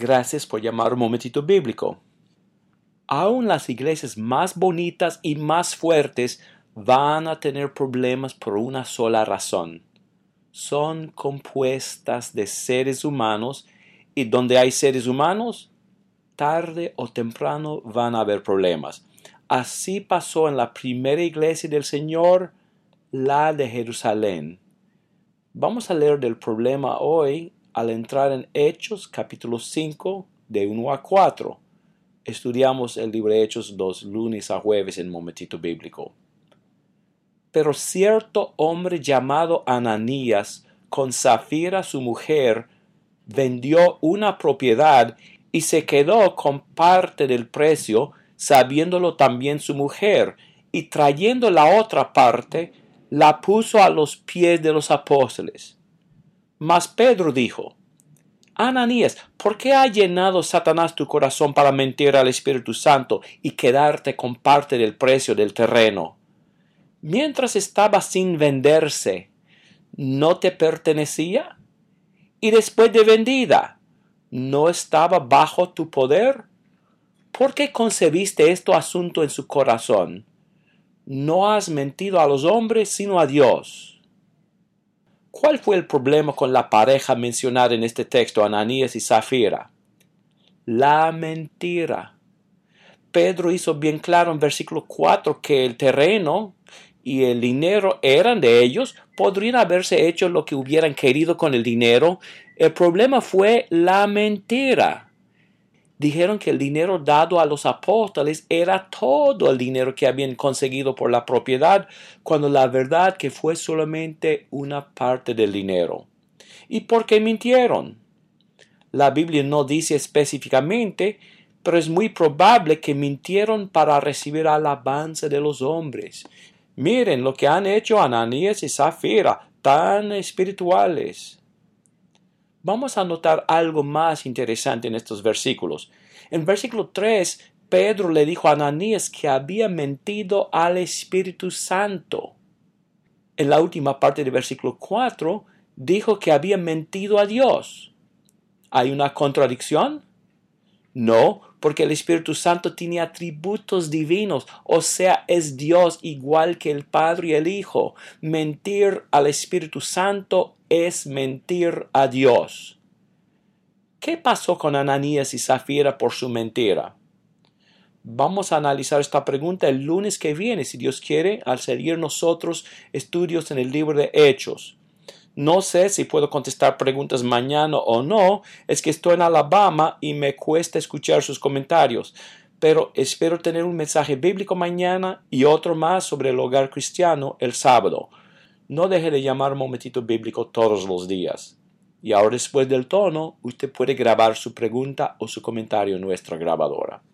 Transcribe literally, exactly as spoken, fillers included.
Gracias por llamar un momentito bíblico. Aún las iglesias más bonitas y más fuertes van a tener problemas por una sola razón. Son compuestas de seres humanos y donde hay seres humanos, tarde o temprano van a haber problemas. Así pasó en la primera iglesia del Señor, la de Jerusalén. Vamos a leer del problema hoy al entrar en Hechos capítulo cinco de uno a cuatro. Estudiamos el libro de Hechos dos lunes a jueves en Momentito Bíblico. Pero cierto hombre llamado Ananías, con Safira su mujer, vendió una propiedad y se quedó con parte del precio, sabiéndolo también su mujer, y trayendo la otra parte, la puso a los pies de los apóstoles. Mas Pedro dijo: Ananías, ¿por qué ha llenado Satanás tu corazón para mentir al Espíritu Santo y quedarte con parte del precio del terreno? Mientras estaba sin venderse, ¿no te pertenecía? Y después de vendida, ¿no estaba bajo tu poder? ¿Por qué concebiste este asunto en su corazón? No has mentido a los hombres, sino a Dios. ¿Cuál fue el problema con la pareja mencionada en este texto, Ananías y Safira? La mentira. Pedro hizo bien claro en versículo cuatro que el terreno y el dinero eran de ellos, podrían haberse hecho lo que hubieran querido con el dinero. El problema fue la mentira. Dijeron que el dinero dado a los apóstoles era todo el dinero que habían conseguido por la propiedad, cuando la verdad que fue solamente una parte del dinero. ¿Y por qué mintieron? La Biblia no dice específicamente, pero es muy probable que mintieron para recibir alabanza de los hombres. Miren lo que han hecho Ananías y Safira, tan espirituales. Vamos a notar algo más interesante en estos versículos. En versículo tres, Pedro le dijo a Ananías que había mentido al Espíritu Santo. En la última parte del versículo cuatro, dijo que había mentido a Dios. ¿Hay una contradicción? No, porque el Espíritu Santo tiene atributos divinos, o sea, es Dios igual que el Padre y el Hijo. Mentir al Espíritu Santo es mentir a Dios. ¿Qué pasó con Ananías y Safira por su mentira? Vamos a analizar esta pregunta el lunes que viene, si Dios quiere, al seguir nosotros estudios en el libro de Hechos. No sé si puedo contestar preguntas mañana o no, es que estoy en Alabama y me cuesta escuchar sus comentarios, pero espero tener un mensaje bíblico mañana y otro más sobre el hogar cristiano el sábado. No deje de llamar un momentito bíblico todos los días. Y ahora, después del tono, usted puede grabar su pregunta o su comentario en nuestra grabadora.